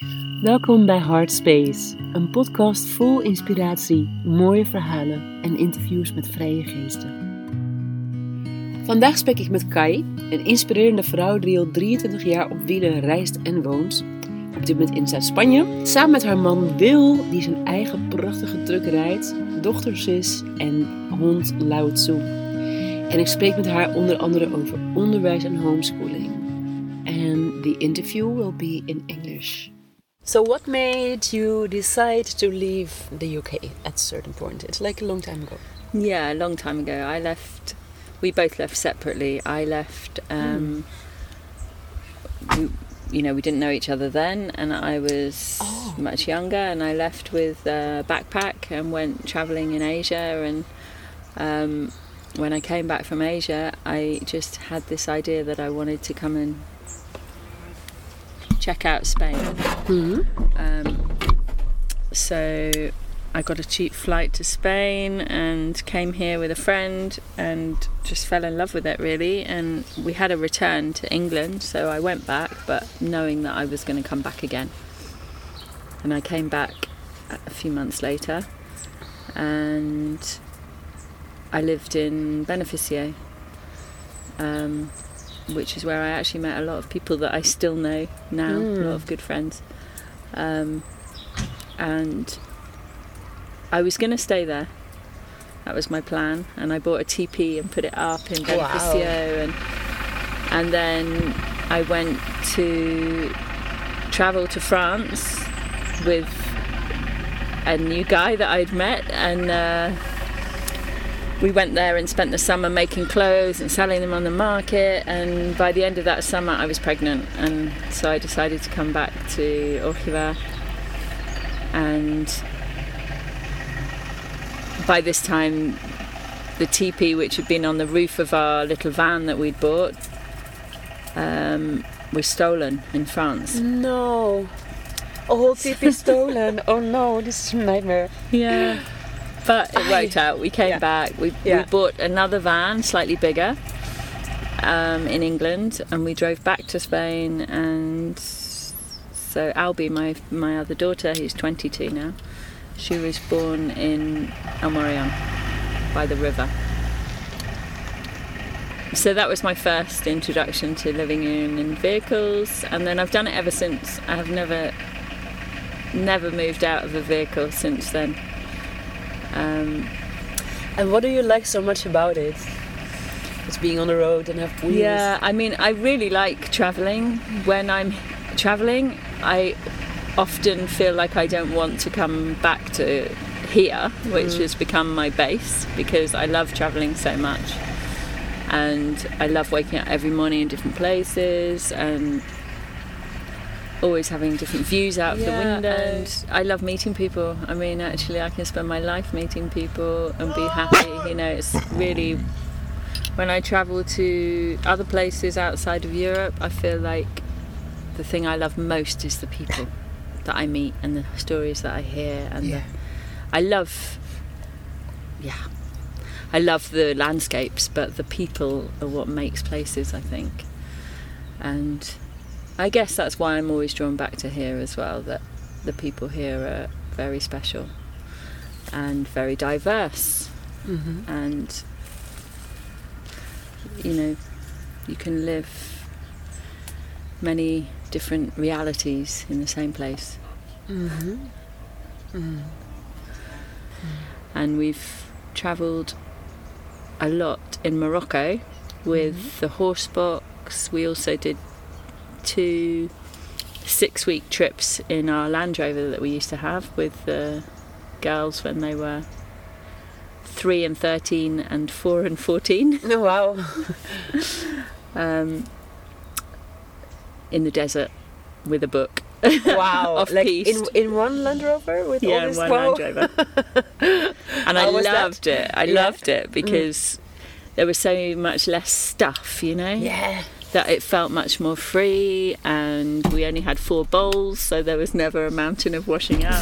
Welkom bij Heart Space, een podcast vol inspiratie, mooie verhalen en interviews met vrije geesten. Vandaag spreek ik met Kai, een inspirerende vrouw die al 23 jaar op wielen reist en woont. Op dit moment in Zuid-Spanje, samen met haar man Wil, die zijn eigen prachtige truck rijdt, dochter Sis en hond Lao Tzu. En ik spreek met haar onder andere over onderwijs en homeschooling. And the interview will be in English. So what made you decide to leave the UK at a certain point? It's like a long time ago. Yeah, a long time ago. We both left separately. I left, we didn't know each other then, and I was much younger, and I left with a backpack and went travelling in Asia. And when I came back from Asia, I just had this idea that I wanted to come and check out Spain. So I got a cheap flight to Spain and came here with a friend and just fell in love with it, really. And we had a return to England, so I went back, but knowing that I was going to come back again. And I came back a few months later, and I lived in Beneficio, which is where I actually met a lot of people that I still know now, a lot of good friends. And I was going to stay there. That was my plan. And I bought a teepee and put it up in Beneficio. And then I went to travel to France with a new guy that I'd met. And we went there and spent the summer making clothes and selling them on the market. And by the end of that summer, I was pregnant. And so I decided to come back to Orchiva. And by this time, the teepee, which had been on the roof of our little van that we'd bought, was stolen in France. No. A whole teepee stolen. Oh no, this is a nightmare. Yeah. But it worked out. We came back. We bought another van, slightly bigger, in England, and we drove back to Spain. And so Albie, my other daughter, who's 22 now, she was born in El Morillon by the river. So that was my first introduction to living in vehicles, and then I've done it ever since. I have never moved out of a vehicle since then. And what do you like so much about it? It's being on the road and have wheels. Yeah, I mean, I really like travelling. When I'm travelling, I often feel like I don't want to come back to here, which has become my base, because I love travelling so much. And I love waking up every morning in different places and always having different views out the window. And I love meeting people. I mean, actually, I can spend my life meeting people and be happy. You know, it's really... When I travel to other places outside of Europe, I feel like the thing I love most is the people that I meet and the stories that I hear. And I love the landscapes, but the people are what makes places, I think. And I guess that's why I'm always drawn back to here as well, that the people here are very special and very diverse. And, you know, you can live many different realities in the same place. And we've travelled a lot in Morocco with the horse box. We also did 2 6-week trips in our Land Rover that we used to have with the girls when they were 3 and 13 and 4 and 14. Oh, wow. In the desert with a book. Wow. Off like piste. in one Land Rover with all this? Yeah, one Land Rover. And I loved it. I loved it because there was so much less stuff, you know? Yeah. That it felt much more free, and we only had 4 bowls, so there was never a mountain of washing up.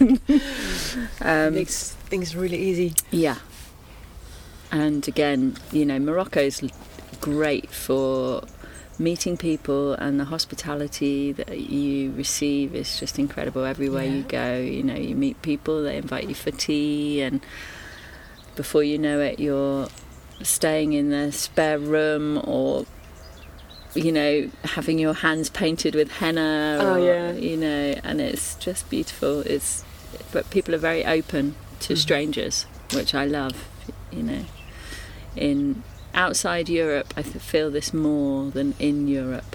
Makes things really easy. Yeah. And again, you know, Morocco's great for meeting people, and the hospitality that you receive is just incredible everywhere you go. You know, you meet people, they invite you for tea, and before you know it, you're staying in the spare room, or you know, having your hands painted with henna, you know, and it's just beautiful. But people are very open to strangers, which I love. You know, in outside Europe, I feel this more than in Europe.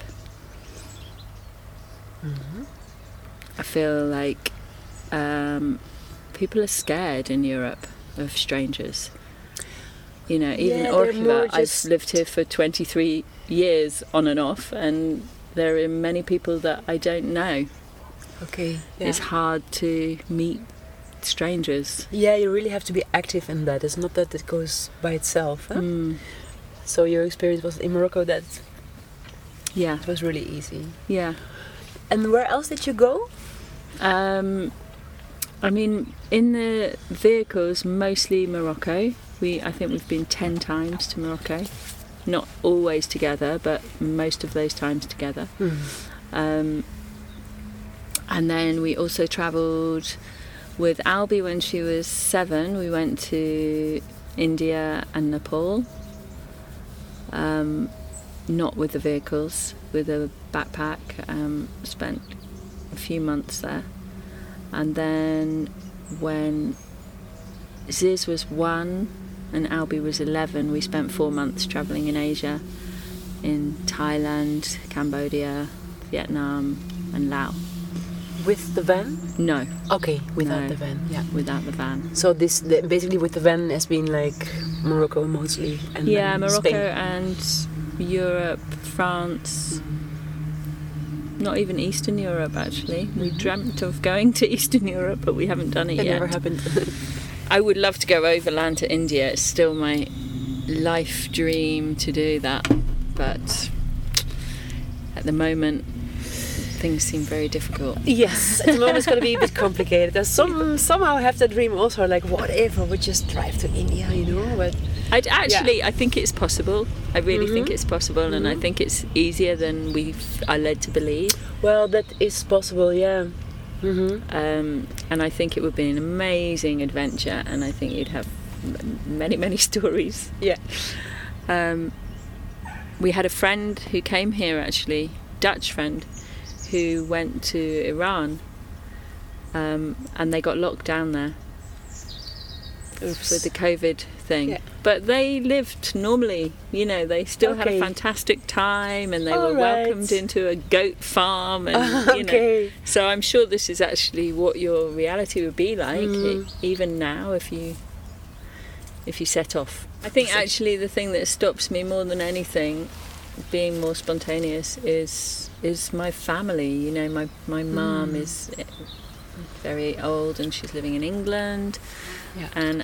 I feel like people are scared in Europe of strangers. You know, even Orkla, I've lived here for 23 years on and off, and there are many people that I don't know. Okay. Yeah. It's hard to meet strangers. Yeah, you really have to be active in that. It's not that it goes by itself. Huh? So your experience was in Morocco that it was really easy. Yeah. And where else did you go? I mean, in the vehicles, mostly Morocco. I think we've been 10 times to Morocco. Not always together, but most of those times together. And then we also travelled with Albie when she was 7. We went to India and Nepal. Not with the vehicles, with a backpack. Spent a few months there. And then when Ziz was 1 and Albie was 11, we spent 4 months travelling in Asia, in Thailand, Cambodia, Vietnam and Laos. With the van? No. Okay, without the van, yeah. Without the van. So basically with the van has been like Morocco mostly, and Morocco Spain. And Europe, France, not even Eastern Europe actually. We dreamt of going to Eastern Europe, but we haven't done it yet. It never happened. I would love to go overland to India. It's still my life dream to do that, but at the moment things seem very difficult. Yes, at the moment it's going to be a bit complicated. I somehow have that dream also, like what if I would just drive to India, you know? But I think it's possible. I really think it's possible, and I think it's easier than we are led to believe. Well, that is possible, yeah. And I think it would be an amazing adventure, and I think you'd have many stories. Yeah. We had a friend who came here actually, Dutch friend, who went to Iran, and they got locked down there. Oops. With the COVID thing. Yeah. But they lived normally, you know, they still had a fantastic time, and they were welcomed into a goat farm, and you know. So I'm sure this is actually what your reality would be like, even now, if you set off. I think actually the thing that stops me more than anything being more spontaneous is my family. You know, my mum is very old and she's living in England. Yeah. And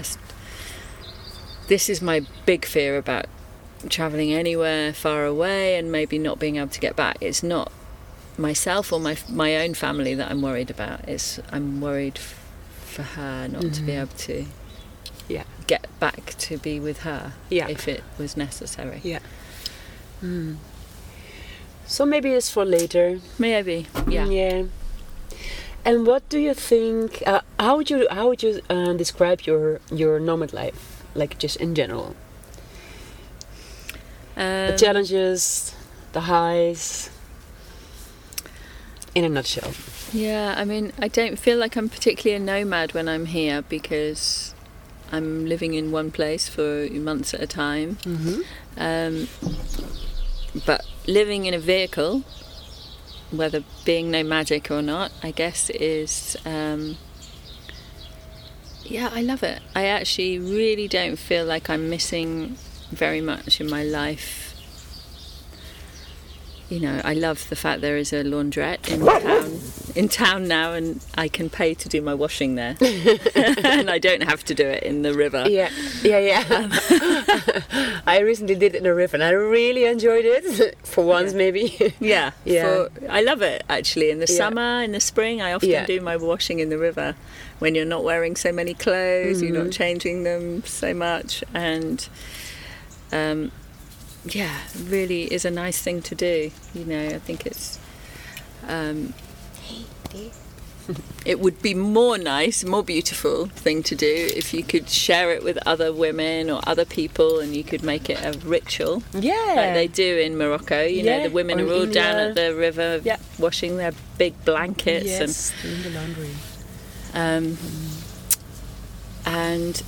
this is my big fear about travelling anywhere far away and maybe not being able to get back. It's not myself or my own family that I'm worried about. I'm worried for her not to be able to get back to be with her if it was necessary. Yeah. So maybe it's for later. Maybe, yeah. Yeah. And what do you think? How would you describe your nomad life, like just in general? The challenges, the highs, in a nutshell. Yeah, I mean, I don't feel like I'm particularly a nomad when I'm here because I'm living in one place for months at a time. But living in a vehicle, whether being nomadic or not, I guess is I love it. I actually really don't feel like I'm missing very much in my life. You know, I love the fact there is a laundrette in town now, and I can pay to do my washing there, and I don't have to do it in the river. Yeah. I recently did it in the river, and I really enjoyed it for once, maybe. Yeah. I love it actually. In the summer, in the spring, I often do my washing in the river when you're not wearing so many clothes, you're not changing them so much, and really is a nice thing to do. You know, I think it's it would be more beautiful thing to do if you could share it with other women or other people, and you could make it a ritual. Yeah. Like they do in Morocco. You know, the women are all down at the river washing their big blankets doing the laundry. And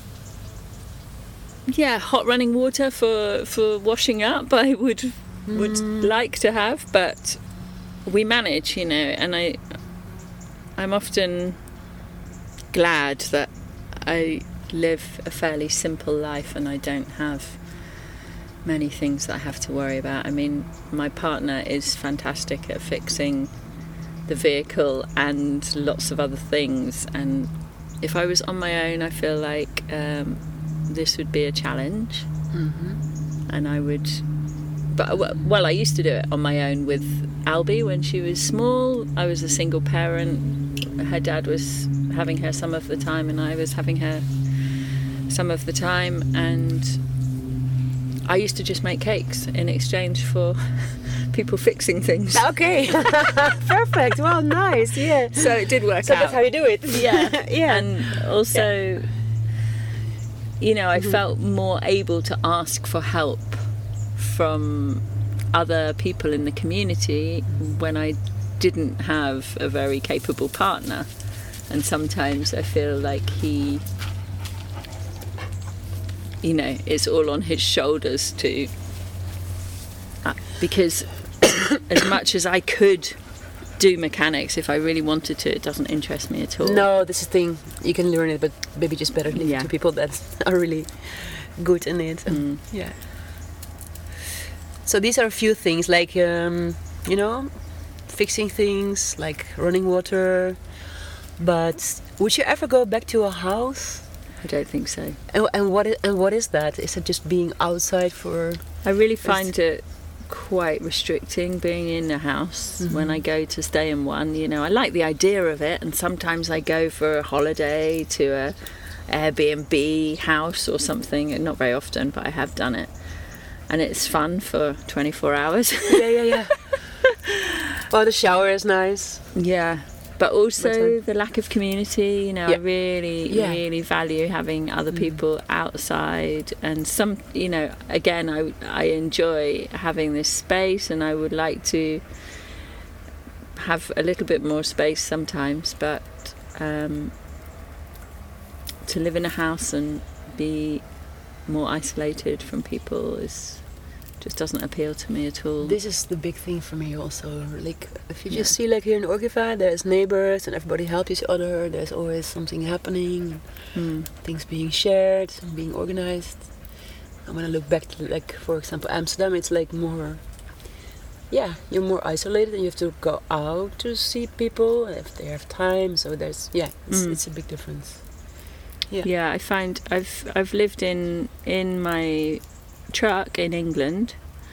hot running water for washing up I would like to have, but we manage, you know, and I'm often glad that I live a fairly simple life and I don't have many things that I have to worry about. I mean, my partner is fantastic at fixing the vehicle and lots of other things, and if I was on my own, I feel like this would be a challenge. And I would, I used to do it on my own with Albie when she was small. I was a single parent. Her dad was having her some of the time and I was having her some of the time, and I used to just make cakes in exchange for people fixing things. Okay. Perfect. Well, nice. Yeah. So it did work out. So that's how you do it. Yeah. Yeah. And also, you know, I felt more able to ask for help from other people in the community when I didn't have a very capable partner. And sometimes I feel like he, you know, it's all on his shoulders to, because as much as I could do mechanics, if I really wanted to, it doesn't interest me at all. No, this is the thing. You can learn it, but maybe just better leave it to people that are really good in it. Yeah. So these are a few things, like, you know, fixing things, like running water. But would you ever go back to a house? I don't think so. And what is that? Is it just being outside for... I really find it quite restricting being in a house when I go to stay in one. You know, I like the idea of it, and sometimes I go for a holiday to a Airbnb house or something, and not very often, but I have done it, and it's fun for 24 hours. Yeah. Well, the shower is nice. Yeah. But also the lack of community, you know, I really value having other people outside, and some, you know, again, I enjoy having this space, and I would like to have a little bit more space sometimes, but to live in a house and be more isolated from people just doesn't appeal to me at all. This is the big thing for me also. Like, if you just see, like here in Orgiva, there's neighbors and everybody helps each other. There's always something happening, things being shared and being organized. And when I look back to, like, for example, Amsterdam, it's like more, you're more isolated and you have to go out to see people if they have time. So there's, it's a big difference. Yeah, I find I've lived in my truck in England,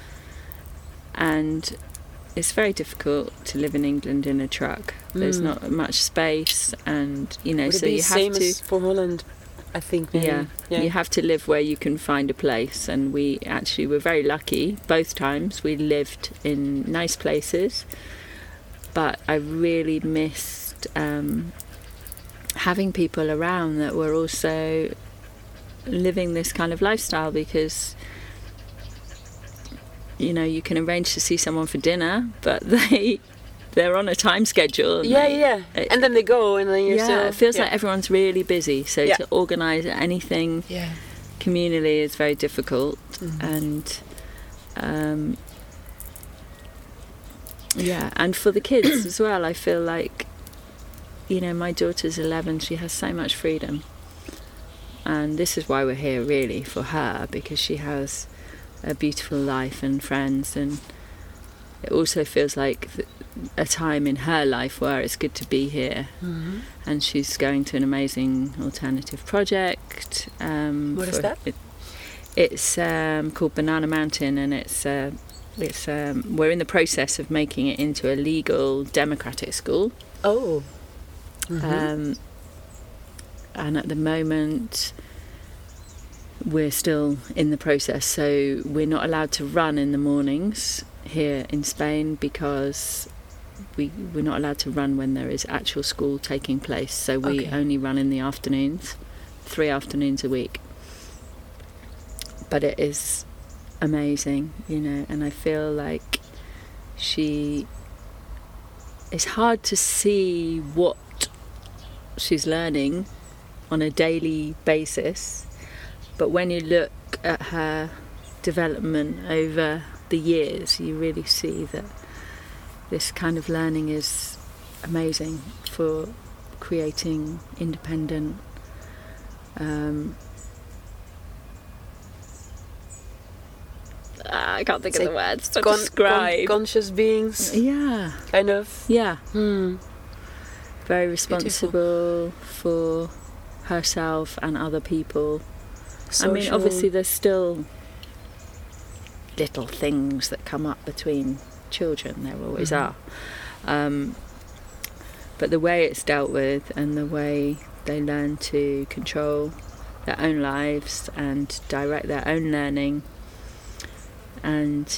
and it's very difficult to live in England in a truck. There's not much space, and you know, so you have same to. As for Holland, I think. Maybe. Yeah, you have to live where you can find a place, and we were very lucky. Both times we lived in nice places, but I really missed having people around that were also living this kind of lifestyle, because you know, you can arrange to see someone for dinner, but they're on a time schedule. And then they go, and then you're still... it feels like everyone's really busy, so to organise anything communally is very difficult. And and for the kids as well, I feel like, you know, my daughter's 11, she has so much freedom, and this is why we're here, really, for her, because she has a beautiful life and friends, and it also feels like a time in her life where it's good to be here. And she's going to an amazing alternative project. What is that? It's called Banana Mountain, and it's we're in the process of making it into a legal democratic school. And at the moment we're still in the process. So we're not allowed to run in the mornings here in Spain because we're not allowed to run when there is actual school taking place. So we only run in the afternoons, 3 afternoons a week. But it is amazing, you know, and I feel like it's hard to see what she's learning on a daily basis, but when you look at her development over the years, you really see that this kind of learning is amazing for creating independent I can't think of the words to describe. Conscious beings. Yeah. Kind of. Yeah. Very responsible for herself and other people. Social. I mean, obviously there's still little things that come up between children. There always are. But the way it's dealt with and the way they learn to control their own lives and direct their own learning. And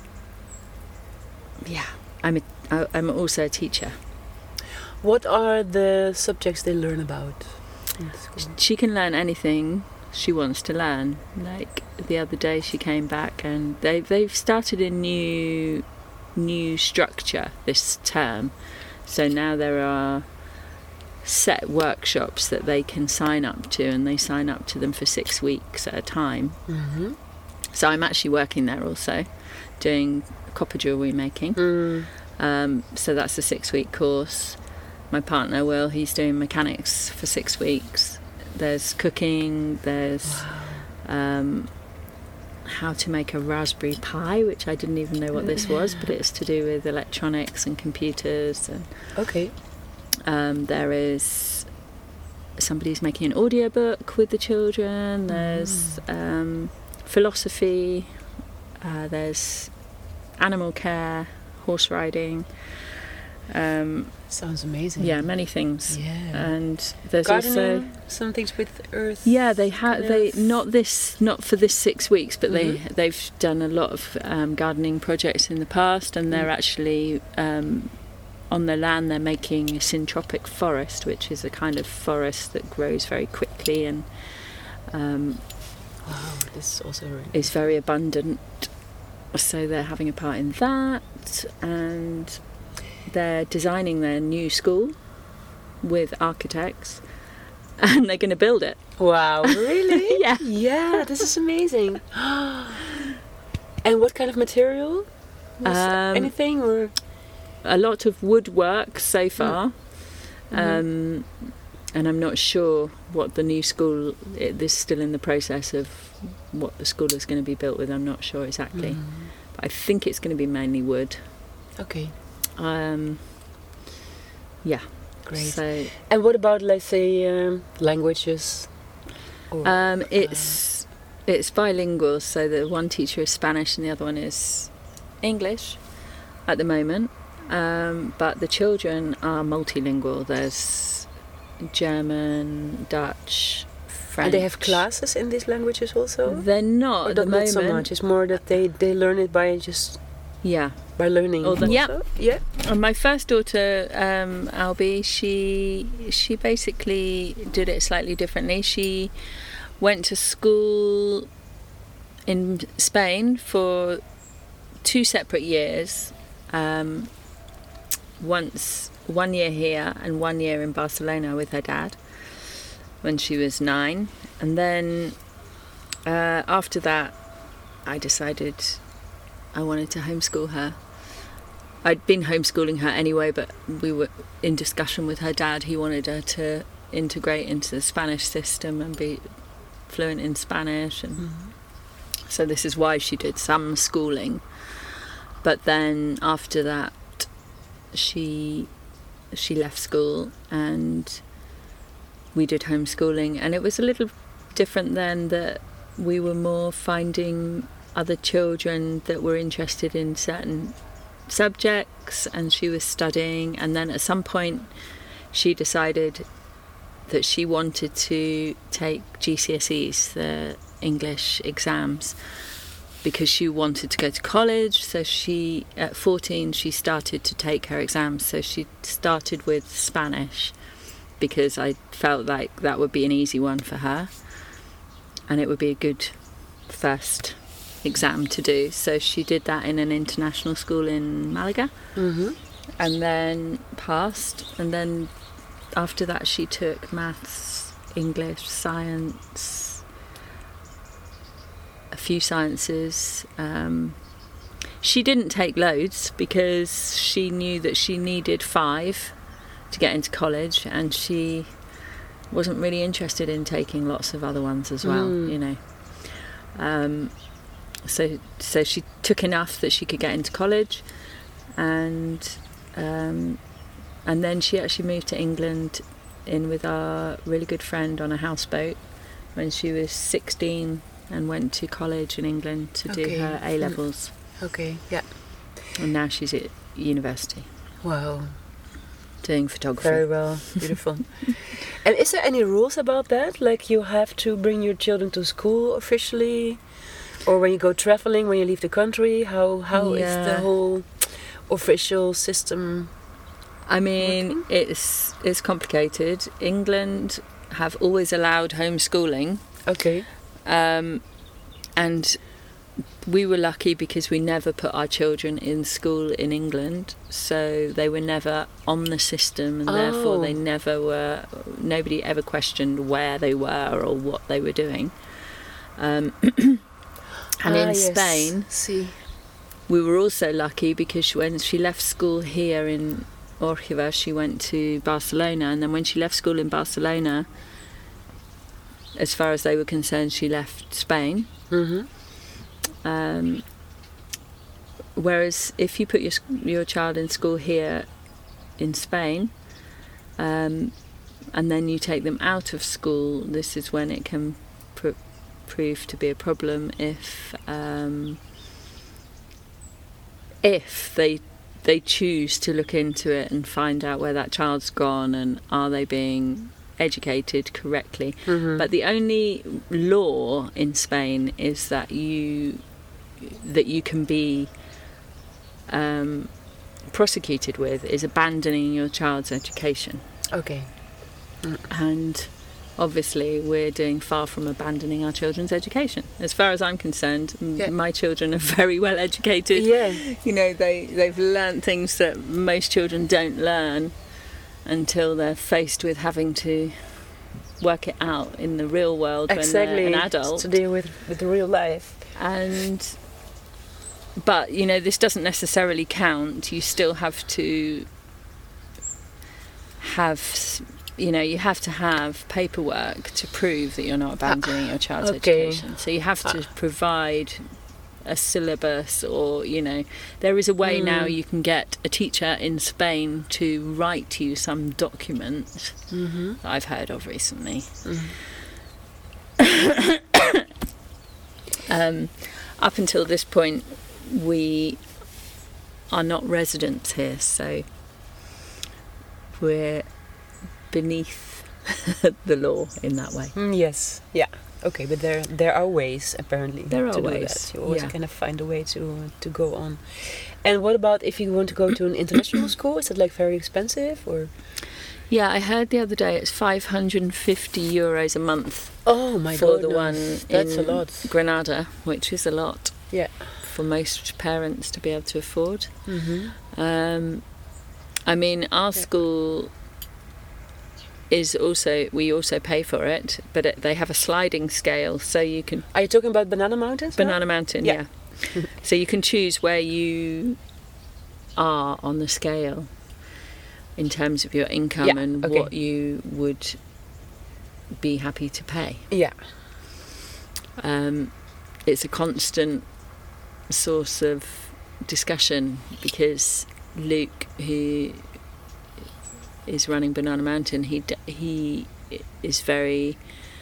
yeah, I'm also a teacher. What are the subjects they learn about in school? She can learn anything she wants to learn. Like the other day she came back and they've started a new structure this term. So now there are set workshops that they can sign up to, and they sign up to them for 6 weeks at a time. So I'm actually working there also, doing copper jewellery making. So that's a 6-week course. My partner Will, he's doing mechanics for 6 weeks. There's cooking, there's how to make a Raspberry Pi, which I didn't even know what this was, but it's to do with electronics and computers. And there is somebody's making an audiobook with the children. There's philosophy, there's animal care, horse riding. Sounds amazing. Yeah, many things. Yeah. And there's gardening, also some things with earth. Yeah, they not for this 6 weeks, but they've done a lot of gardening projects in the past, and they're actually on their land they're making a syntropic forest, which is a kind of forest that grows very quickly and this is also is very abundant. So they're having a part in that, and they're designing their new school with architects, and they're going to build it. Wow, really? Yeah. Yeah, this is amazing. And what kind of material? Anything or? A lot of woodwork so far. And I'm not sure what the new school, this is still in the process of what the school is going to be built with. I'm not sure exactly. But I think it's going to be mainly wood. Okay. Yeah. Great. So, and what about, let's say, languages? Or, it's bilingual, so the one teacher is Spanish and the other one is English at the moment. But the children are multilingual. There's German, Dutch, French. And they have classes in these languages also? They're not at the moment. Not so much. It's more that they learn it by by learning. Yeah. And my first daughter, Albie, she basically did it slightly differently. She went to school in Spain for 2 separate years. Once 1 year here and 1 year in Barcelona with her dad when she was 9, and then after that I decided I wanted to homeschool her. I'd been homeschooling her anyway, but we were in discussion with her dad. He wanted her to integrate into the Spanish system and be fluent in Spanish, and so this is why she did some schooling. But then after that she left school and we did homeschooling, and it was a little different then, that we were more finding other children that were interested in certain subjects, and she was studying, and then at some point she decided that she wanted to take GCSEs, the English exams because she wanted to go to college. So she, at 14, she started to take her exams. So she started with Spanish because I felt like that would be an easy one for her and it would be a good first exam to do. So she did that in an international school in Malaga, and then passed. And then after that she took maths, English, science, a few sciences. She didn't take loads because she knew that she needed 5 to get into college, and she wasn't really interested in taking lots of other ones as well, you know. So she took enough that she could get into college, and then she actually moved to England in with our really good friend on a houseboat when she was 16, and went to college in England to do her A-levels. Okay, yeah. And now she's at university. Wow. Doing photography. Very well, beautiful. And is there any rules about that? Like you have to bring your children to school officially? Or when you go traveling, when you leave the country? How is the whole official system? I mean, working? it's complicated. England have always allowed homeschooling. Okay. And we were lucky because we never put our children in school in England, so they were never on the system, and therefore they never were. Nobody ever questioned where they were or what they were doing. And in Spain, we were also lucky because when she left school here in Orgiva, she went to Barcelona, and then when she left school in Barcelona, as far as they were concerned, she left Spain. Whereas if you put your child in school here in Spain, and then you take them out of school, this is when it can prove to be a problem if they choose to look into it and find out where that child's gone and are they being educated correctly. But the only law in Spain is that you can be prosecuted with is abandoning your child's education. Okay. And obviously we're doing far from abandoning our children's education. As far as I'm concerned, my children are very well educated. You know, they've learned things that most children don't learn until they're faced with having to work it out in the real world when they're an adult. To deal with the real life. But you know, this doesn't necessarily count. You still have to have, you know, you have to have paperwork to prove that you're not abandoning your child's education. So you have to provide a syllabus, or you know, there is a way now you can get a teacher in Spain to write you some document that I've heard of recently. Up until this point, we are not residents here, so we're beneath the law in that way. Yes, yeah. Okay, but there are ways, apparently. There are to ways. Do that. You always kind of find a way to go on. And what about if you want to go to an international school? Is that like very expensive, or? Yeah, I heard the other day it's €550 a month. Oh my for goodness. The one That's in a lot. Granada, which is a lot. Yeah. For most parents to be able to afford. I mean, our school is also, we also pay for it, but they have a sliding scale, so you can... Are you talking about Banana Mountains? Banana Mountain, yeah. So you can choose where you are on the scale in terms of your income and what you would be happy to pay. Yeah. It's a constant source of discussion because Luke, who is running Banana Mountain, he is very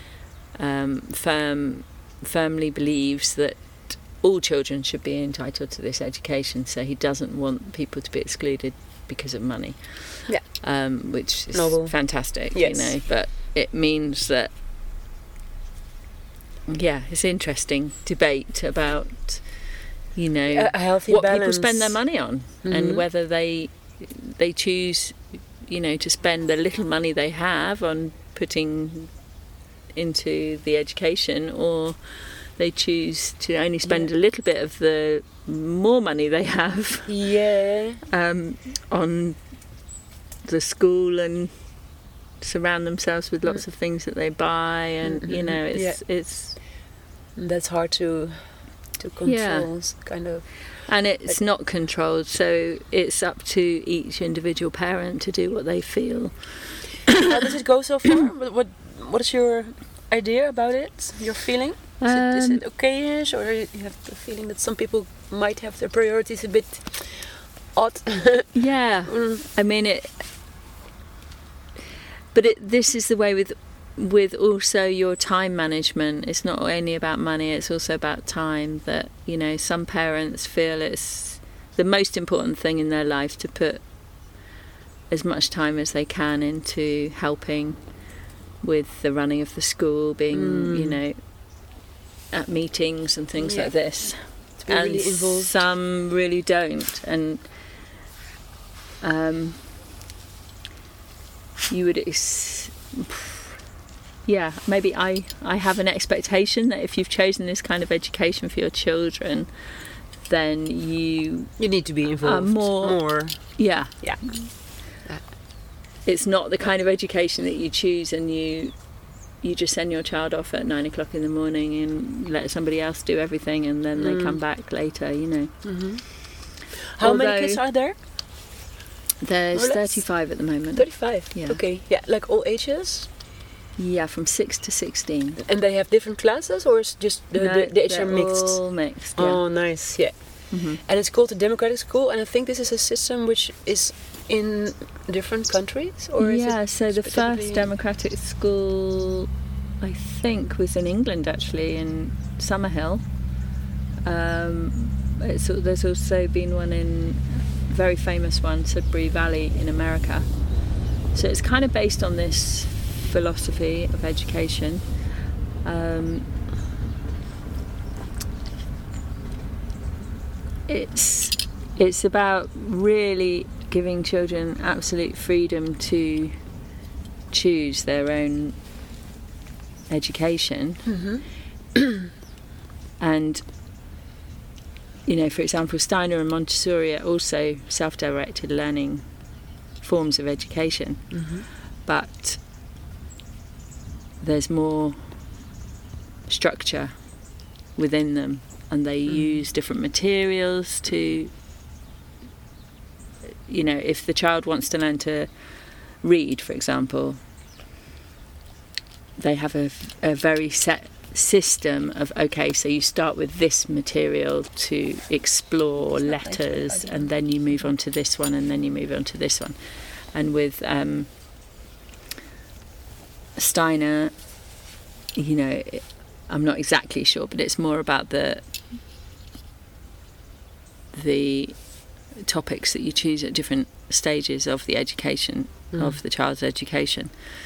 firmly believes that all children should be entitled to this education, so he doesn't want people to be excluded because of money. Which is noble. Fantastic, yes. You know, but it means that it's interesting debate about, you know, a healthy what balance. people spend their money on, and whether they choose, you know, to spend the little money they have on putting into the education, or they choose to only spend a little bit of the more money they have on the school, and surround themselves with lots of things that they buy, and you know, it's that's hard to control, kind of. And it's not controlled, so it's up to each individual parent to do what they feel. How does it go so far? What is your idea about it? Your feeling? Is it okay-ish, or you have the feeling that some people might have their priorities a bit odd? Yeah, I mean it. But this is the way with also your time management. It's not only about money, it's also about time. That, you know, some parents feel it's the most important thing in their life to put as much time as they can into helping with the running of the school, being, you know, at meetings and things like this. And really involved. Some really don't. And you would maybe I have an expectation that if you've chosen this kind of education for your children, then you need to be involved more. Yeah. It's not the kind of education that you choose and you just send your child off at 9 o'clock in the morning and let somebody else do everything, and then they come back later, you know. How many kids are there? There's 35 at the moment. 35? Yeah. Okay. Yeah, like all ages? Yeah, from 6 to 16. And they have different classes, or is just the age are mixed? All mixed, yeah. Oh, nice. Yeah. And it's called the democratic school, and I think this is a system which is in different countries, or is it so the first democratic school, I think, was in England, actually, in Summerhill. There's also been one in, very famous one, Sudbury Valley in America. So it's kind of based on this philosophy of education. It's about really giving children absolute freedom to choose their own education. And, you know, for example, Steiner and Montessori are also self-directed learning forms of education, but there's more structure within them, and they use different materials to, you know, if the child wants to learn to read, for example, they have a very set system of, okay, so you start with this material to explore letters, and then you move on to this one, and then you move on to this one. And with Steiner, you know, I'm not exactly sure, but it's more about the topics that you choose at different stages of the education, of the child's education.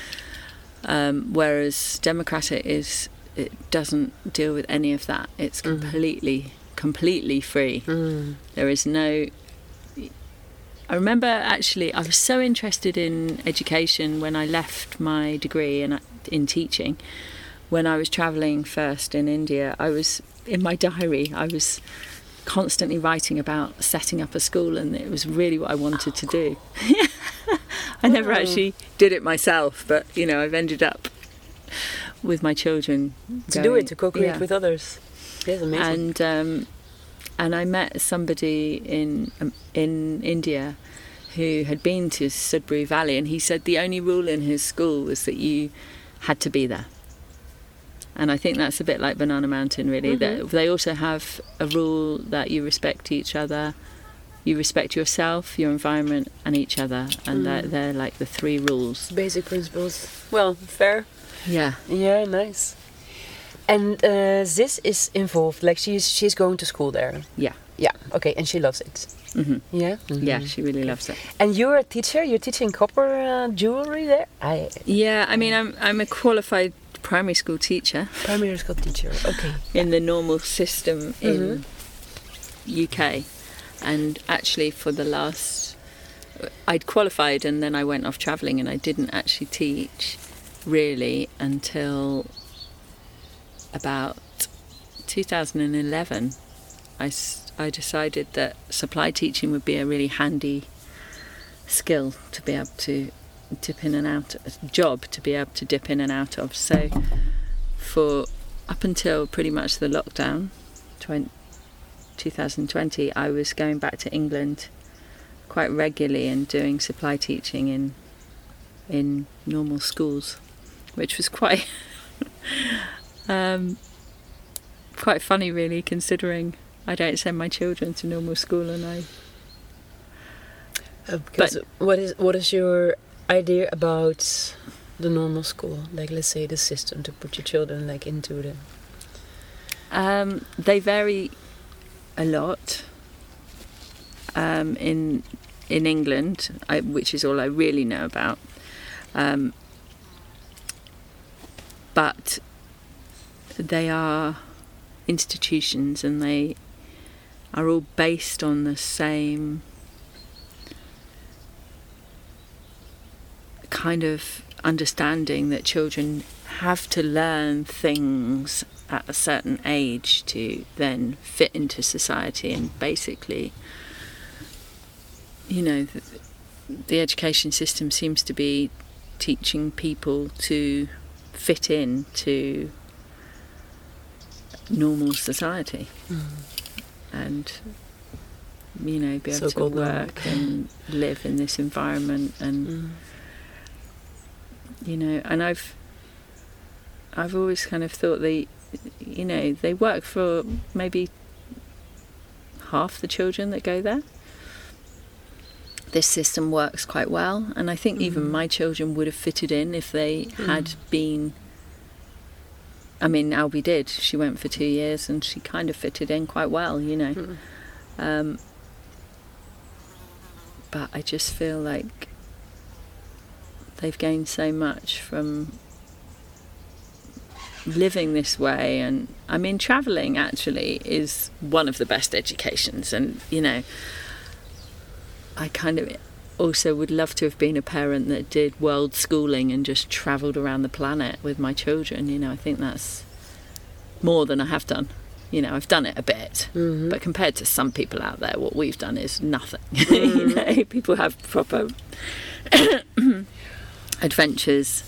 Whereas democratic it doesn't deal with any of that. It's completely free. There is no... I remember, actually, I was so interested in education when I left my degree in teaching. When I was travelling first in India, I was, in my diary, I was constantly writing about setting up a school, and it was really what I wanted to do. I never actually did it myself, but, you know, I've ended up with my children to co-create with others. That's amazing. And I met somebody in India who had been to Sudbury Valley, and he said the only rule in his school was that you had to be there. And I think that's a bit like Banana Mountain, really. That they also have a rule that you respect each other, you respect yourself, your environment, and each other, and they're like the three rules. Basic principles. Well, fair. Yeah. Yeah, nice. And Ziz is involved, like she's going to school there. Yeah. Yeah. Okay, and she loves it. Yeah. Yeah, she really loves it. And you're a teacher. You're teaching copper jewelry there. Yeah, I mean, I'm a qualified primary school teacher. Primary school teacher, okay. In the normal system in UK. And actually for the last... I'd qualified and then I went off travelling, and I didn't actually teach really until about 2011. I decided that supply teaching would be a really handy skill to be able to dip in and out, a job to be able to dip in and out of. So for up until pretty much the lockdown 2020, I was going back to England quite regularly and doing supply teaching in normal schools, which was quite quite funny really, considering I don't send my children to normal school. And what is your idea about the normal school, like let's say the system to put your children like into the... They vary a lot in England, which is all I really know about, but they are institutions and they are all based on the same kind of understanding that children have to learn things at a certain age to then fit into society. And basically, you know, the education system seems to be teaching people to fit into normal society and, you know, be able to work and live in this environment. And you know, and I've always kind of thought they work for maybe half the children that go there. This system works quite well, and I think even my children would have fitted in if they had been... I mean, Albie did. She went for 2 years and she kind of fitted in quite well, you know. But I just feel like they've gained so much from living this way. And I mean, travelling actually is one of the best educations, and you know, I kind of also would love to have been a parent that did world schooling and just travelled around the planet with my children. You know, I think that's more than I have done. You know, I've done it a bit, but compared to some people out there, what we've done is nothing. You know, people have proper adventures,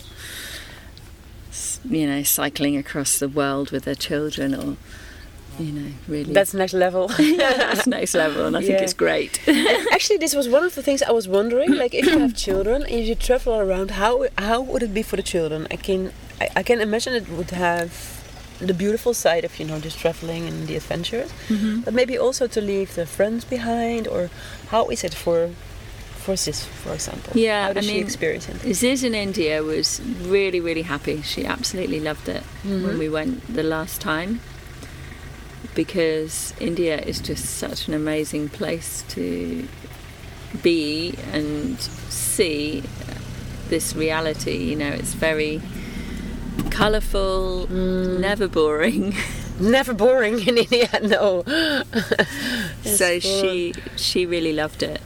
you know, cycling across the world with their children, or, you know, really... That's next level. Yeah, that's next level, and I think it's great. Actually, this was one of the things I was wondering, like, if you have children and you travel around, how would it be for the children? I can imagine it would have the beautiful side of, you know, just traveling and the adventures, but maybe also to leave the friends behind, or how is it for Ziz, for example? Yeah, how does she experience it? Ziz in India was really, really happy. She absolutely loved it when we went the last time, because India is just such an amazing place to be and see this reality. You know, it's very colourful, never boring. Never boring in India, no. So she really loved it.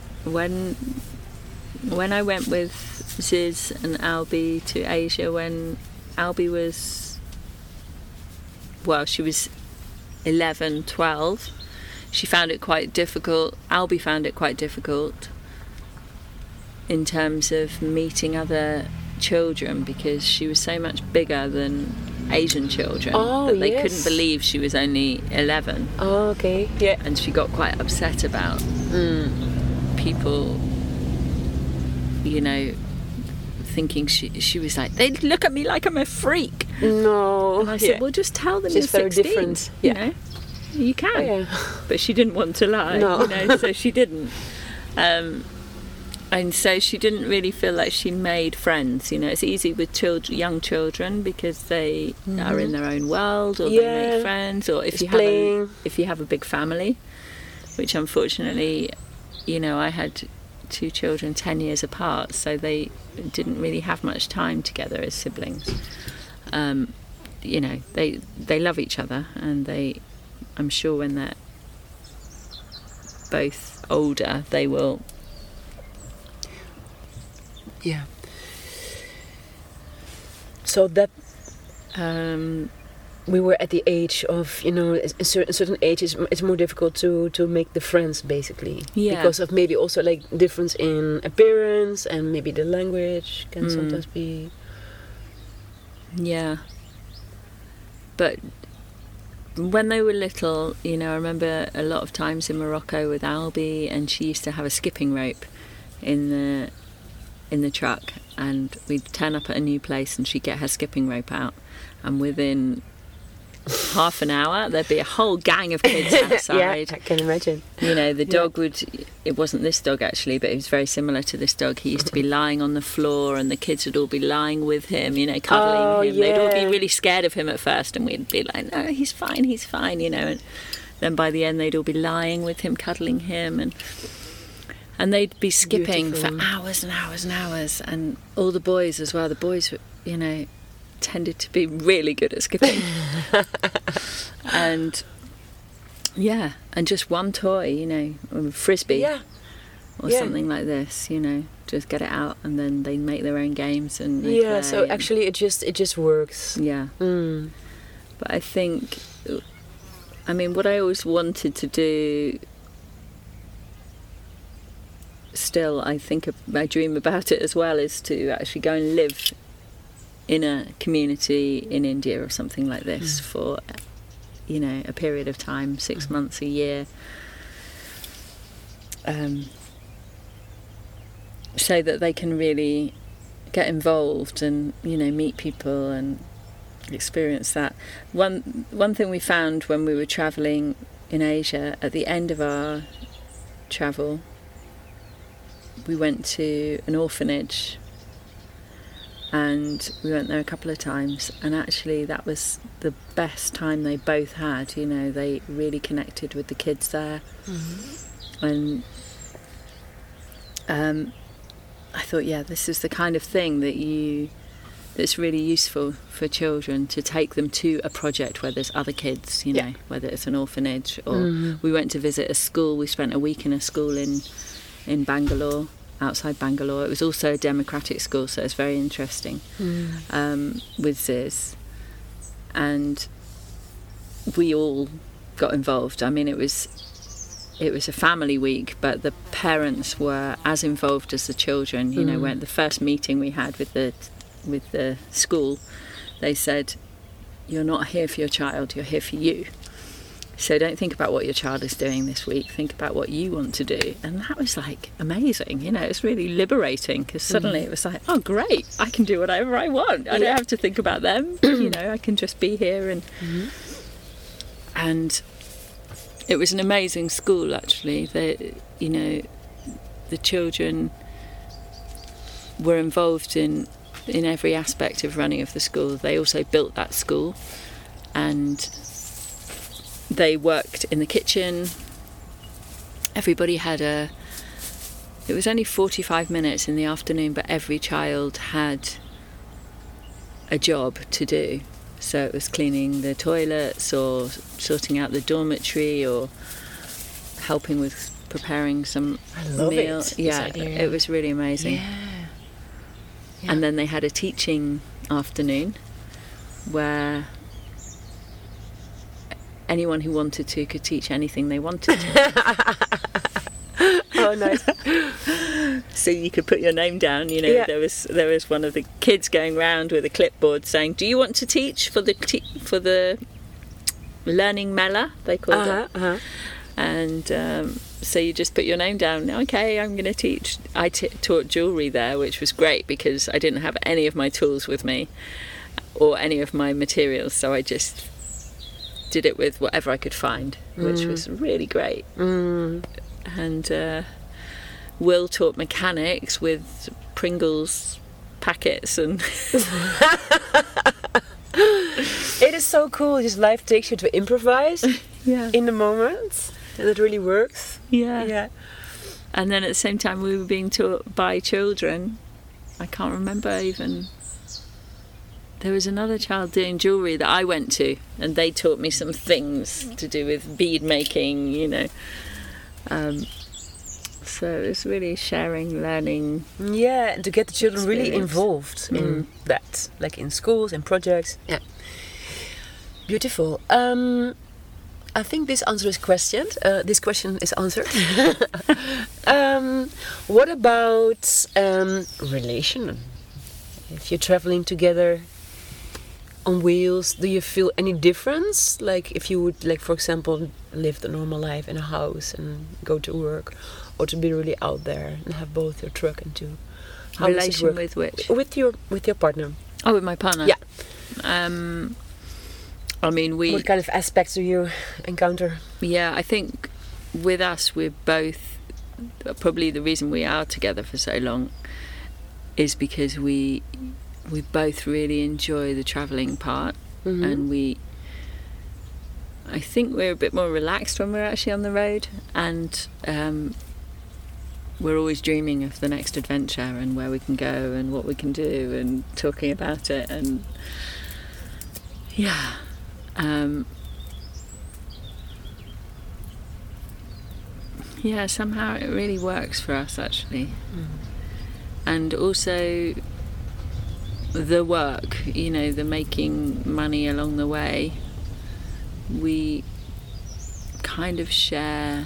When I went with Ziz and Albie to Asia, when Albie was, well, she was 11, 12, she found it quite difficult. Albie found it quite difficult in terms of meeting other children, because she was so much bigger than Asian children that they couldn't believe she was only 11. Oh, okay. Yeah. And she got quite upset about people, you know, thinking she was like, they look at me like I'm a freak. No. And I said, well, just tell them she's you're 16. Very different. You know, you can. Oh, yeah. But she didn't want to lie. No. You know, so she didn't. And so she didn't really feel like she made friends. You know, it's easy with young children because they are in their own world, or they make friends, or if you have a big family, which unfortunately, you know, I had 2 children 10 years apart, so they didn't really have much time together as siblings. you know, they love each other, and I'm sure when they're both older, they will. Yeah. So that we were at the age of, a certain age it's more difficult to make the friends, basically. Yeah. Because of maybe also like difference in appearance, and maybe the language can sometimes be. Yeah. But when they were little, I remember a lot of times in Morocco with Albie, and she used to have a skipping rope in the truck, and we'd turn up at a new place and she'd get her skipping rope out, and within half an hour there'd be a whole gang of kids outside. Yeah, I can imagine. The dog it wasn't this dog actually, but it was very similar to this dog. He used to be lying on the floor, and the kids would all be lying with him, cuddling him. Yeah. They'd all be really scared of him at first, and we'd be like, no, he's fine, and then by the end they'd all be lying with him, cuddling him, and they'd be skipping Beautiful. for hours and hours and hours. And all the boys as well. The boys, tended to be really good at skipping. And just one toy, a frisbee or something like this, just get it out, and then they make their own games and they play. So actually it just works. Yeah. But I think, what I always wanted to do, still I dream about it as well, is to actually go and live in a community in India or something like this for a period of time, 6 months, a year, so that they can really get involved and meet people and experience that. One thing we found when we were travelling in Asia, at the end of our travel, we went to an orphanage, and we went there a couple of times, and actually that was the best time they both had. They really connected with the kids there. And I thought, this is the kind of thing that's really useful for children, to take them to a project where there's other kids, whether it's an orphanage or we went to visit a school. We spent a week in a school in Bangalore, outside Bangalore. It was also a democratic school, so it's very interesting, with Ziz, and we all got involved. It was a family week, but the parents were as involved as the children. When the first meeting we had with the school, they said, "You're not here for your child, you're here for you. So don't think about what your child is doing this week, think about what you want to do." And that was like amazing, it's really liberating, because suddenly it was like, oh great, I can do whatever I want. I don't have to think about them. I can just be here. And it was an amazing school, actually. The children were involved in every aspect of running of the school. They also built that school, and they worked in the kitchen. Everybody had it was only 45 minutes in the afternoon, but every child had a job to do. So it was cleaning the toilets, or sorting out the dormitory, or helping with preparing some meal. It was really amazing. And then they had a teaching afternoon where anyone who wanted to could teach anything they wanted to. Oh, nice. So you could put your name down. There was one of the kids going round with a clipboard saying, "Do you want to teach for the learning mela?" They called it. And so you just put your name down. Okay, I'm going to teach. I taught jewellery there, which was great because I didn't have any of my tools with me or any of my materials, so I just did it with whatever I could find, which was really great. And Will taught mechanics with Pringles packets, and it is so cool. Just life takes you to improvise in the moment, and it really works. And then at the same time we were being taught by children. I can't remember even there was another child doing jewellery that I went to, and they taught me some things to do with bead making, you know. So it's really sharing, learning. Yeah, and to get the children really experience. involved in that, like in schools and projects. Yeah, beautiful. I think this answers question. This question is answered. What about relation? If you're traveling together on wheels, do you feel any difference? Like if you would, like for example, live the normal life in a house and go to work, or to be really out there and have both your truck and two. How does it Relation work? with which? With your partner. Oh, with my partner. Yeah. I mean, What kind of aspects do you encounter? Yeah, I think with us, we're both, probably the reason we are together for so long is because we both really enjoy the travelling part, and I think we're a bit more relaxed when we're actually on the road, and we're always dreaming of the next adventure and where we can go and what we can do and talking about it, and yeah. Yeah, somehow it really works for us actually. And also the work, you know, the making money along the way, we kind of share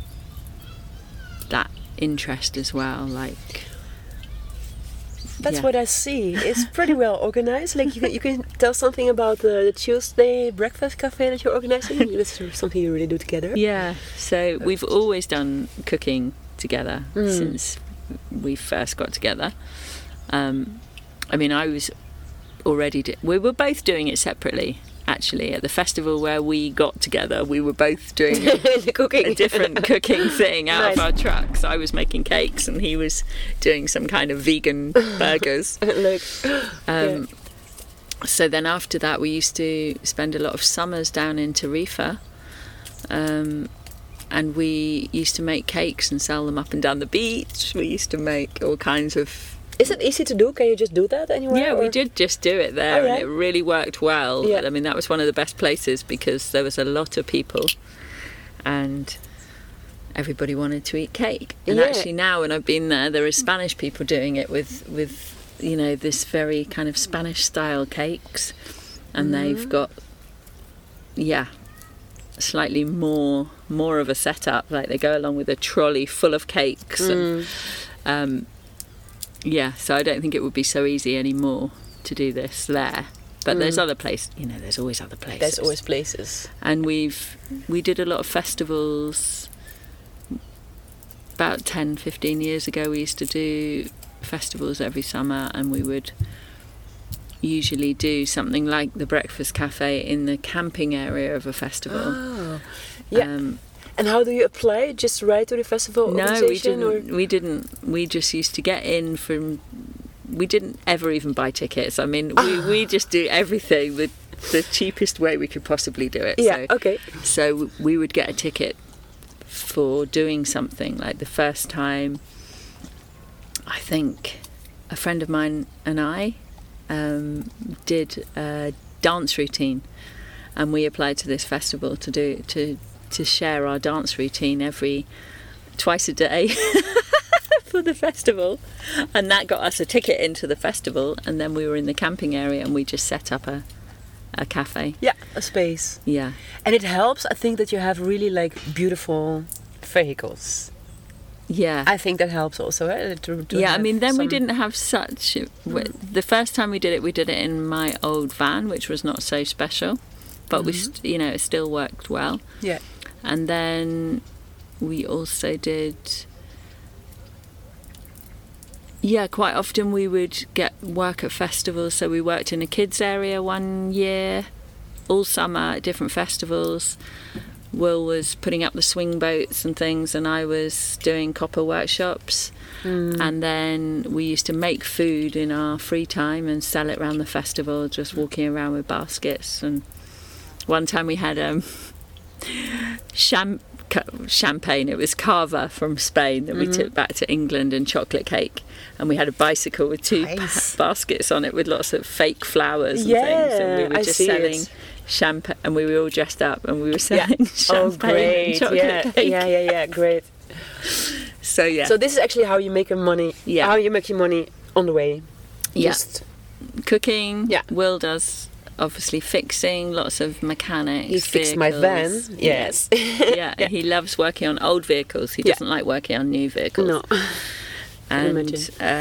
that interest as well, like That's what I see. It's pretty well organized. Like you can tell something about the Tuesday breakfast cafe that you're organizing. This is something you really do together. Yeah. So we've always done cooking together since we first got together. I mean, I was already. We were both doing it separately. Actually, at the festival where we got together, we were both doing a different cooking thing out of our trucks. I was making cakes and he was doing some kind of vegan burgers. So then after that, we used to spend a lot of summers down in Tarifa, and we used to make cakes and sell them up and down the beach. We used to make all kinds of... Is it easy to do? Can you just do that anywhere? Yeah, we did just do it there, and it really worked well. Yeah. I mean, that was one of the best places because there was a lot of people and everybody wanted to eat cake. And actually now when I've been there is Spanish people doing it with you know, this very kind of Spanish style cakes, and they've got slightly more of a setup. Like they go along with a trolley full of cakes and so I don't think it would be so easy anymore to do this there. But there's other places, you know, there's always other places. There's always places. And we did a lot of festivals. About 10-15 years ago, we used to do festivals every summer, and we would usually do something like the breakfast cafe in the camping area of a festival. Oh, yeah. And how do you apply? Just right to the festival organization? No, we didn't. We just used to get in from... We didn't ever even buy tickets. I mean, we just do everything the cheapest way we could possibly do it. Yeah, okay. So we would get a ticket for doing something. Like the first time, I think a friend of mine and I did a dance routine, and we applied to this festival to share our dance routine twice a day for the festival, and that got us a ticket into the festival. And then we were in the camping area and we just set up a cafe. Yeah, a space. Yeah. And it helps, I think, that you have really like beautiful vehicles. Yeah. I think that helps also. I mean, then we didn't have such... The first time we did it in my old van, which was not so special, but it still worked well. Yeah. And then we also did... Yeah, quite often we would get work at festivals. So we worked in a kids area one year, all summer at different festivals. Will was putting up the swing boats and things, and I was doing copper workshops. And then we used to make food in our free time and sell it around the festival, just walking around with baskets. And one time we had champagne. It was cava from Spain that we took back to England, and chocolate cake. And we had a bicycle with two baskets on it with lots of fake flowers and things. And we were just selling champagne, and we were all dressed up, and we were selling champagne and chocolate cake. Yeah, great. So yeah. So this is actually how you make your money. Yeah. How you make your money on the way. Yeah. Just Cooking. Yeah. Will does obviously fixing, lots of mechanics. He fixed my van. Yes. Yeah. He loves working on old vehicles. He doesn't like working on new vehicles. No. And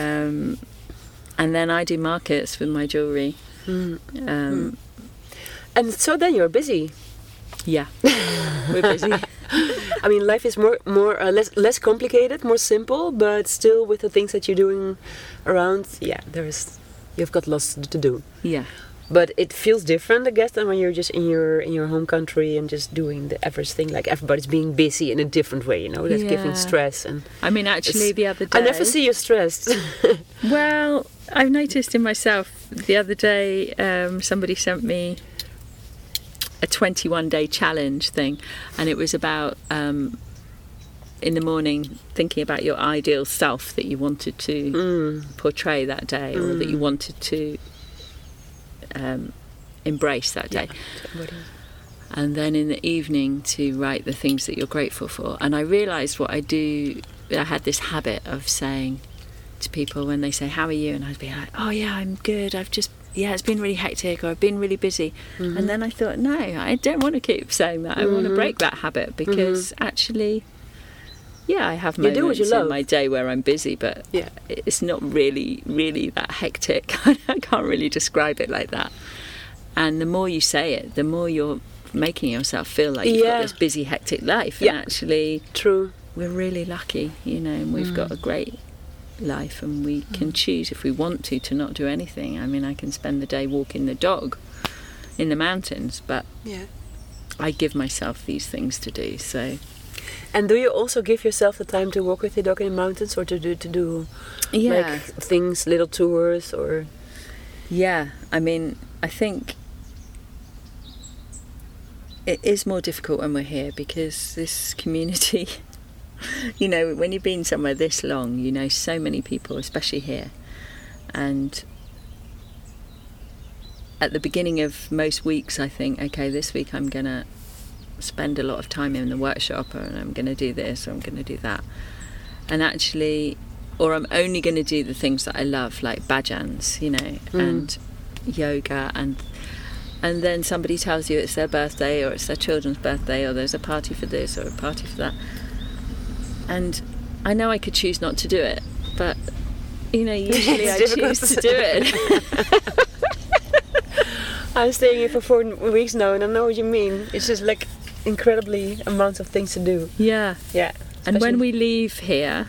then I do markets with my jewellery. And so then you're busy. Yeah, we're busy. I mean, life is less complicated, more simple, but still with the things that you're doing around, you've got lots to do. Yeah. But it feels different, I guess, than when you're just in your home country and just doing the average thing. Like everybody's being busy in a different way, that's giving stress. And I mean, actually, the other day I never see you stressed. Well, I've noticed in myself. The other day, somebody sent me a 21-day challenge thing, and it was about in the morning thinking about your ideal self that you wanted to portray that day, or that you wanted to embrace that day. And then in the evening to write the things that you're grateful for. And I realised what I do, I had this habit of saying to people when they say, how are you? And I'd be like, oh yeah, I'm good, it's been really hectic, or I've been really busy. And then I thought, no, I don't want to keep saying that. I want to break that habit, because actually, I have moments in my day where I'm busy, but it's not really, really that hectic. I can't really describe it like that. And the more you say it, the more you're making yourself feel like you've got this busy, hectic life. And actually, true, we're really lucky, and we've got a great life, and we can choose if we want to not do anything. I mean, I can spend the day walking the dog in the mountains, but I give myself these things to do. So. And do you also give yourself the time to walk with your dog in the mountains, or to do like things, little tours, or? Yeah, I mean, I think it is more difficult when we're here, because this community, when you've been somewhere this long, you know so many people, especially here. And at the beginning of most weeks, I think, okay, this week I'm going to spend a lot of time in the workshop, and I'm going to do this, or I'm going to do that. And actually, or I'm only going to do the things that I love, like bhajans, and yoga, and then somebody tells you it's their birthday, or it's their children's birthday, or there's a party for this or a party for that. And I know I could choose not to do it, but usually I choose to do it. I'm staying here for 4 weeks now, and I know what you mean. It's just like incredibly amounts of things to do. Yeah. Yeah. And when we leave here,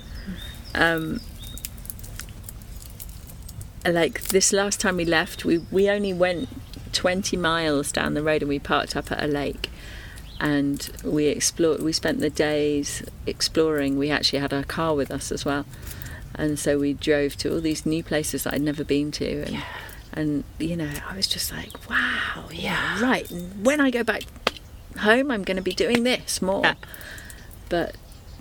like this last time we left, we only went 20 miles down the road, and we parked up at a lake, and we explored. We spent the days exploring. We actually had our car with us as well, and so we drove to all these new places that I'd never been to, and I was just like, wow, right. And when I go back home, I'm going to be doing this more. Yeah. But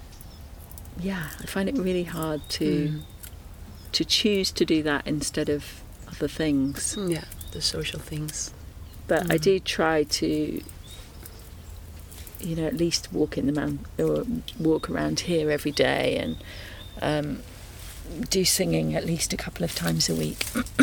I find it really hard to choose to do that instead of other things. Yeah, the social things. But I do try to, at least walk in the mountain, or walk around here every day, and do singing at least a couple of times a week.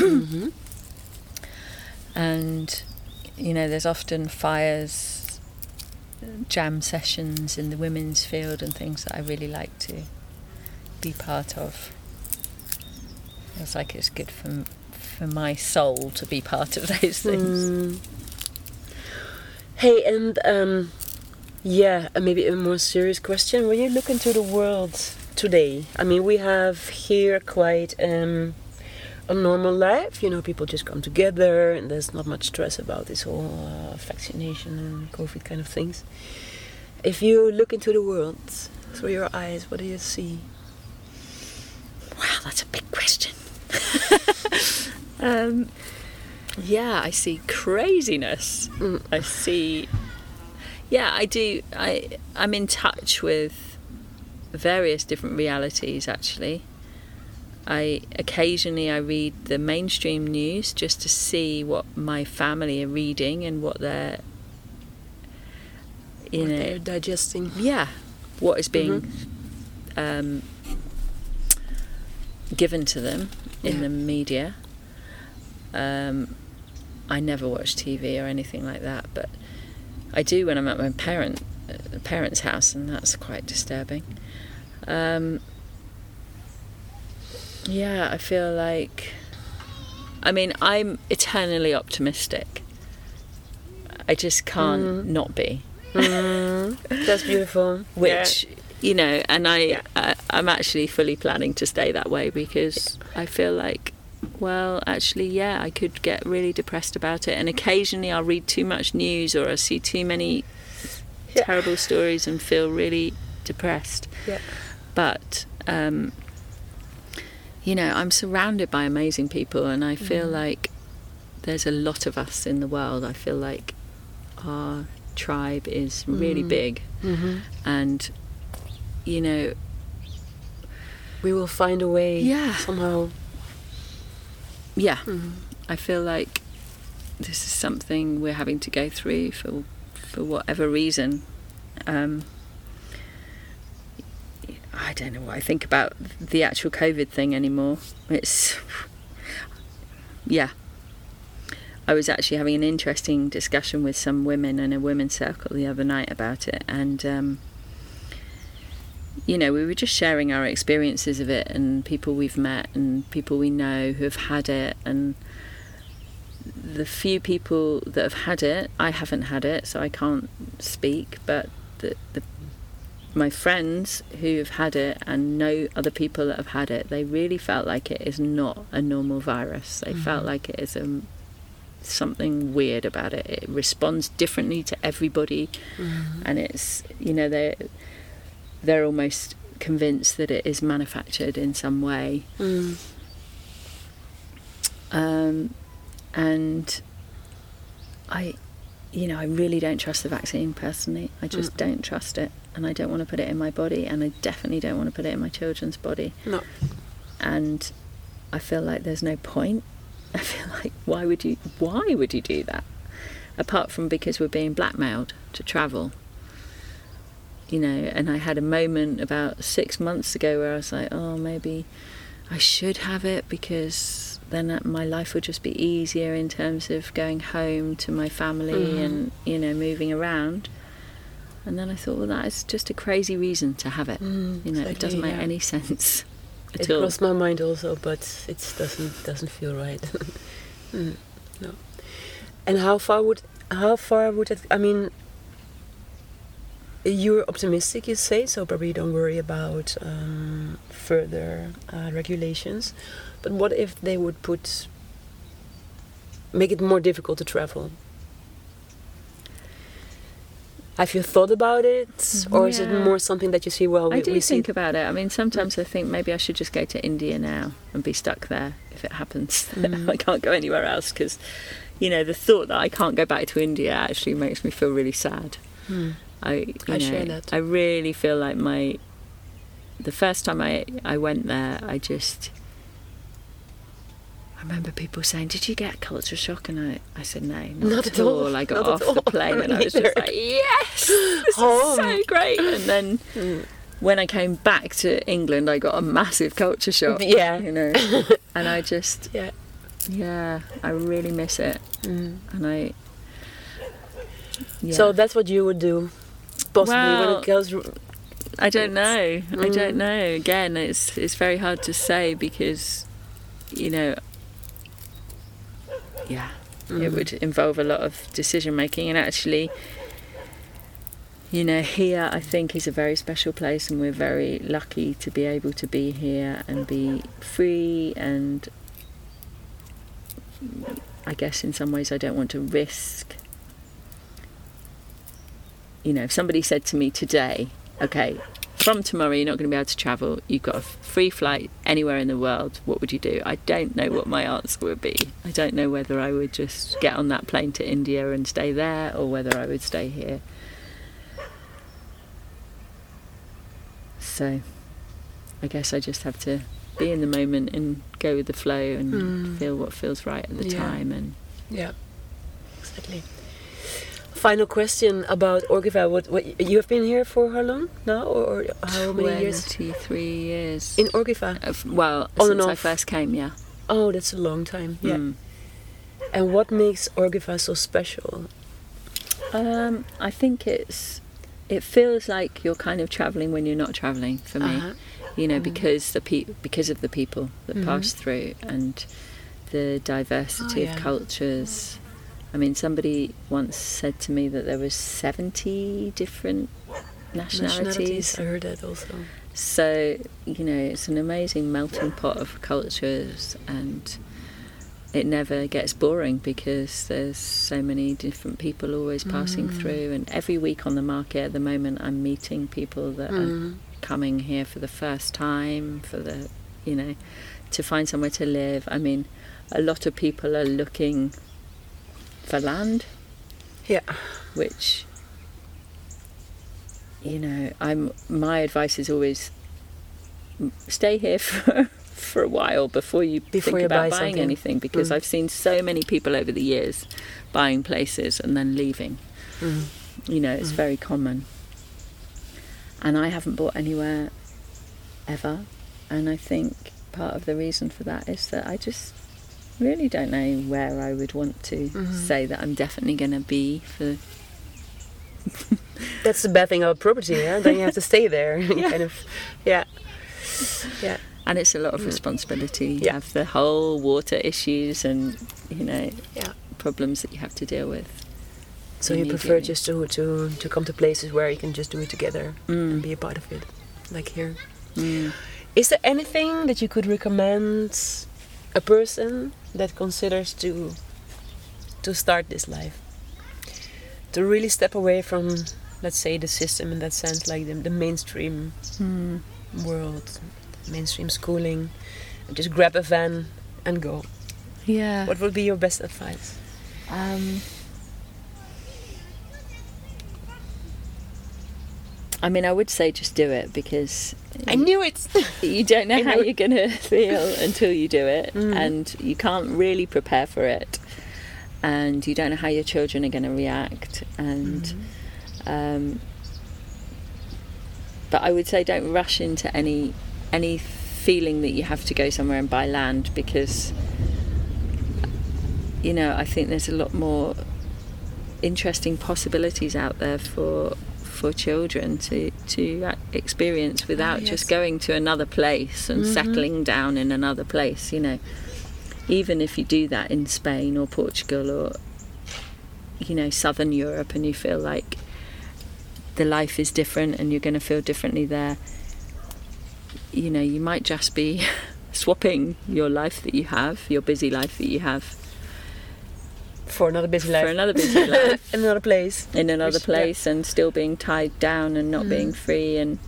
And there's often fires, jam sessions in the women's field, and things that I really like to be part of. Feels like it's good for my soul to be part of those things. Hey, and maybe a more serious question. When you look into the world today, I mean, we have here quite a normal life. People just come together, and there's not much stress about this whole vaccination and COVID kind of things. If you look into the world through your eyes, what do you see? Wow, that's a big question. I see craziness. I see, Yeah, I do. I'm in touch with various different realities, actually. Occasionally I read the mainstream news just to see what my family are reading and what they're, they're digesting. Yeah, what is being given to them in the media. I never watch TV or anything like that, but I do when I'm at my parents' house, and that's quite disturbing. I feel like, I'm eternally optimistic. I just can't not be. That's beautiful. Which, and I'm actually fully planning to stay that way, because I feel like, well, actually, I could get really depressed about it, and occasionally I'll read too much news or I see too many terrible stories and feel really depressed. Yeah. But I'm surrounded by amazing people, and I feel like there's a lot of us in the world. I feel like our tribe is really big, and we will find a way somehow. Yeah, I feel like this is something we're having to go through for whatever reason. I don't know what I think about the actual COVID thing anymore. I was actually having an interesting discussion with some women in a women's circle the other night about it, and we were just sharing our experiences of it, and people we've met and people we know who have had it, and the few people that have had it, I haven't had it, so I can't speak, but my friends who have had it and know other people that have had it, they really felt like it is not a normal virus. They felt like it is something weird about it. It responds differently to everybody, and it's they're almost convinced that it is manufactured in some way. And I really don't trust the vaccine personally. I just don't trust it, and I don't want to put it in my body, and I definitely don't want to put it in my children's body. No. And I feel like there's no point. I feel like why would you do that? Apart from because we're being blackmailed to travel. And I had a moment about 6 months ago where I was like, oh, maybe I should have it, because then my life would just be easier in terms of going home to my family and moving around. And then I thought, well, that is just a crazy reason to have it. Exactly, it doesn't make any sense at all. It crossed my mind also, but it doesn't feel right. No. And how far would it? I mean, you're optimistic, you say, so probably you don't worry about further regulations. But what if they would make it more difficult to travel? Have you thought about it, or is it more something that you see? Well, I do think about it. Sometimes I think maybe I should just go to India now and be stuck there if it happens. I can't go anywhere else, because, the thought that I can't go back to India actually makes me feel really sad. I share that. I really feel like the first time I went there, I remember people saying, did you get culture shock? And I said, no, not at all. I got off the plane and I was just like, yes, this is so great. And then when I came back to England, I got a massive culture shock. Yeah. And I just, I really miss it. And So that's what you would do, possibly, when it goes... I don't know. I don't know. Again, it's very hard to say, because, it would involve a lot of decision making, and actually, here I think is a very special place, and we're very lucky to be able to be here and be free, and I guess in some ways I don't want to risk. If somebody said to me today, okay, from tomorrow you're not going to be able to travel, you've got a free flight anywhere in the world, what would you do? I don't know what my answer would be. I don't know whether I would just get on that plane to India and stay there, or whether I would stay here. So I guess I just have to be in the moment and go with the flow and feel what feels right at the time. And yeah, exactly. Final question about Orgiva. What you have been here for how long now, or how many years? 23 years. In Orgiva? Well, on and since I off. first came, yeah. Oh, that's a long time. Yeah. And what makes Orgiva so special? I think it feels like you're kind of travelling when you're not travelling for me. You know, because of the people that pass through and the diversity of cultures. I mean, somebody once said to me that there was 70 different nationalities. I heard that also. So, you know, it's an amazing melting pot of cultures, and it never gets boring because there's so many different people always passing through. And every week on the market at the moment, I'm meeting people that are coming here for the first time, to find somewhere to live. I mean, a lot of people are looking for land, which, you know, my advice is always stay here for a while before you think about buying anything, because I've seen so many people over the years buying places and then leaving. You know, it's very common, and I haven't bought anywhere ever, and I think part of the reason for that is that I just really don't know where I would want to say that I'm definitely going to be for. That's the bad thing about property, yeah? Then you have to stay there. Yeah. And it's a lot of responsibility. You have the whole water issues and, you know, problems that you have to deal with. So you prefer just to come to places where you can just do it together and be a part of it, like here. Is there anything that you could recommend a person that considers to start this life, to really step away from, let's say, the system in that sense, like the mainstream world, mainstream schooling, and just grab a van and go? What would be your best advice? I mean, I would say just do it, because I knew it. You don't know how you're going to feel until you do it, and you can't really prepare for it, and you don't know how your children are going to react, and but I would say don't rush into any feeling that you have to go somewhere and buy land, because, you know, I think there's a lot more interesting possibilities out there for children to experience without just going to another place and settling down in another place. You know, even if you do that in Spain or Portugal or, you know, Southern Europe, and you feel like the life is different and you're going to feel differently there, you know, you might just be swapping your life that you have, your busy life that you have, for another busy life. In another place. And still being tied down and not being free. And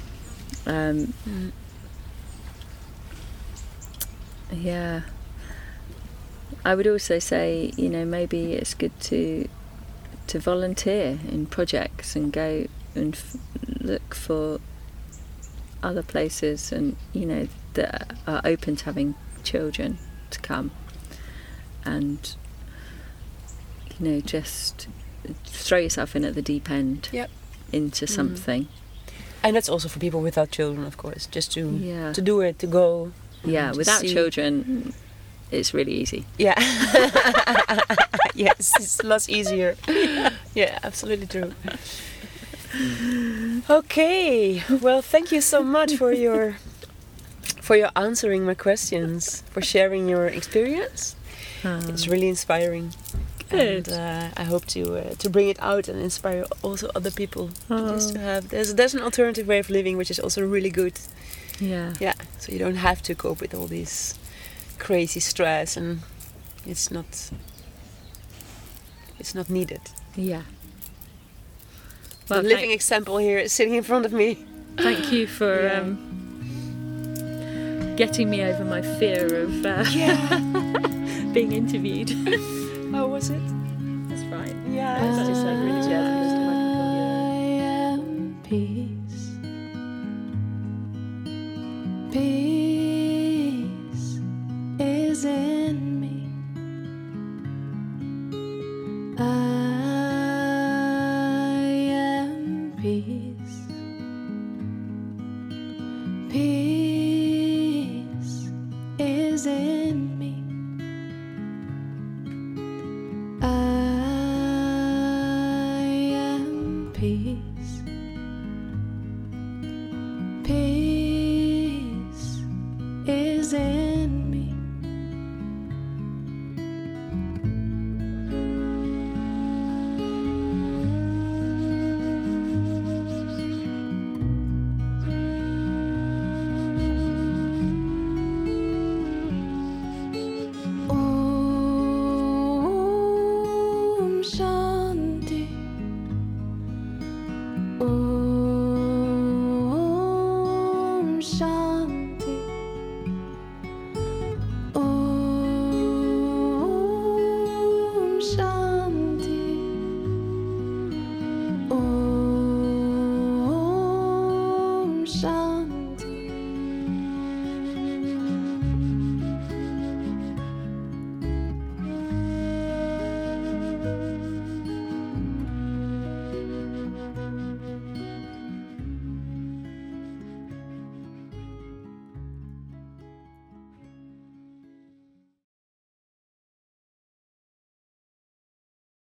I would also say, you know, maybe it's good to volunteer in projects and go and look for other places, and, you know, that are open to having children to come, and, you know, just throw yourself in at the deep end into something. And that's also for people without children, of course, just to do it, to go. Yeah, without children, it's really easy. Yeah. Yes, it's lots easier. Yeah, absolutely true. Okay, well, thank you so much for your answering my questions, for sharing your experience. It's really inspiring. Good. And I hope to bring it out and inspire also other people. Just to have there's an alternative way of living, which is also really good. Yeah. So you don't have to cope with all this crazy stress, and it's not needed. Yeah. Well, the living example here is sitting in front of me. Thank you for getting me over my fear of being interviewed. How was it? That's fine. Yeah. That is really jazzy. I am peace. I am peace. Peace is in me. I am peace. Peace is in me. Om Shanti.